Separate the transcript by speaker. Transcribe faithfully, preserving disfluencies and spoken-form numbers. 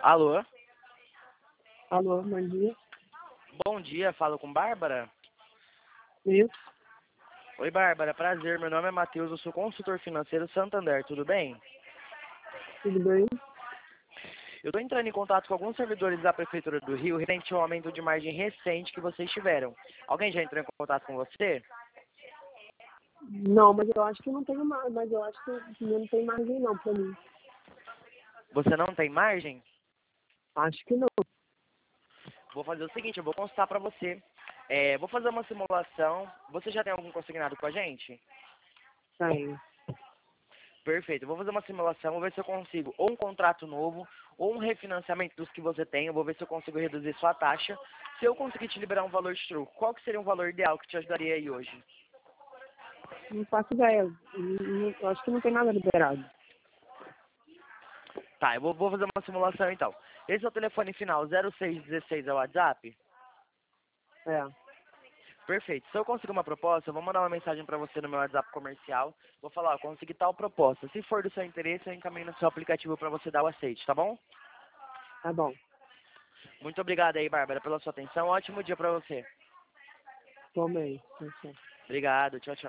Speaker 1: Alô?
Speaker 2: Alô, bom dia.
Speaker 1: Bom dia, falo com Bárbara?
Speaker 2: Isso,
Speaker 1: Oi, Bárbara, prazer, meu nome é Matheus, eu sou consultor financeiro Santander, tudo bem?
Speaker 2: tudo bem?
Speaker 1: Eu estou entrando em contato com alguns servidores da Prefeitura do Rio referente ao aumento de margem recente que vocês tiveram. Alguém já entrou em contato com você?
Speaker 2: Não, mas eu acho que não tenho mais, mas eu acho que não tem margem não pra mim.
Speaker 1: Você não tem margem?
Speaker 2: Acho que não.
Speaker 1: Vou fazer o seguinte, eu vou constar para você. É, vou fazer uma simulação. Você já tem algum consignado com a gente?
Speaker 2: Tem.
Speaker 1: Perfeito, eu vou fazer uma simulação, vou ver se eu consigo ou um contrato novo, ou um refinanciamento dos que você tem, eu vou ver se eu consigo reduzir sua taxa. Se eu conseguir te liberar um valor de troco, qual que seria um valor ideal que te ajudaria aí hoje?
Speaker 2: Não faço ideia. Não- não- eu acho que não tem nada liberado.
Speaker 1: Tá, eu vou, vou fazer uma simulação então. Esse é o telefone final zero seis um seis, é o WhatsApp?
Speaker 2: É,
Speaker 1: Perfeito. Se eu conseguir uma proposta, eu vou mandar uma mensagem para você no meu WhatsApp comercial. Vou falar, ó, consegui tal proposta. Se for do seu interesse, eu encaminho no seu aplicativo para você dar o aceite, tá bom?
Speaker 2: tá bom.
Speaker 1: Muito obrigado aí, Bárbara, pela sua atenção. Ótimo dia para você.
Speaker 2: Tomei. Tchau, tchau.
Speaker 1: Obrigado. Tchau, tchau.